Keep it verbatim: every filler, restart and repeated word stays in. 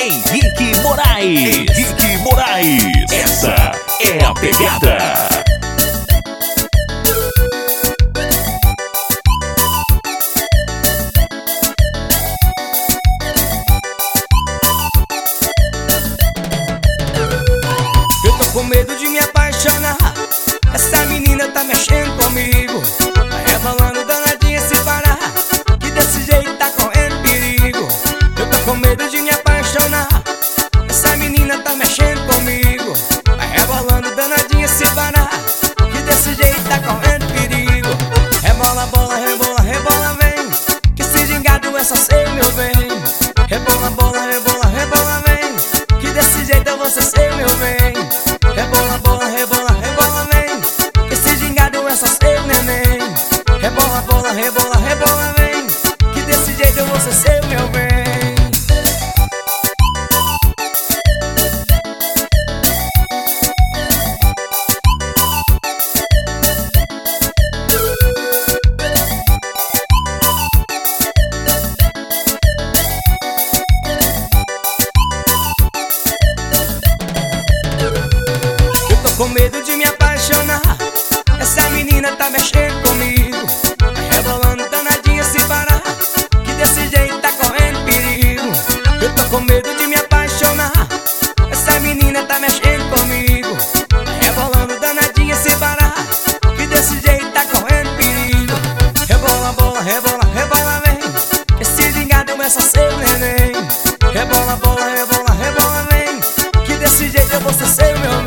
Henrique Moraes. Henrique Moraes. Essa é a pegada. Com medo de me apaixonar, essa menina tá mexendo comigo, tá rebolando danadinha se parar, que desse jeito tá correndo perigo. Eu tô com medo de me apaixonar, essa menina tá mexendo comigo, tá rebolando danadinha se parar, que desse jeito tá correndo perigo. Rebola, bola, rebola, rebola, vem, que se gingado é só ser meu bem. Rebola, bola, rebola, rebola, vem, que desse jeito eu vou ser meu bem. Rebola, bola, rebola, rebola, vem, esse gingado é só seu neném. Rebola, bola, rebola, rebola, vem, que desse jeito eu vou ser seu meu bem. Com medo de me apaixonar, essa menina tá mexendo comigo, tá rebolando danadinha se parar, que desse jeito tá correndo perigo. Eu tô com medo de me apaixonar, essa menina tá mexendo comigo, tá rebolando danadinha se parar, que desse jeito tá correndo perigo. Rebola, bola, rebola, rebola, vem, esse gingado é só seu neném. Rebola, bola, rebola, rebola, vem, que desse jeito eu vou ser seu meu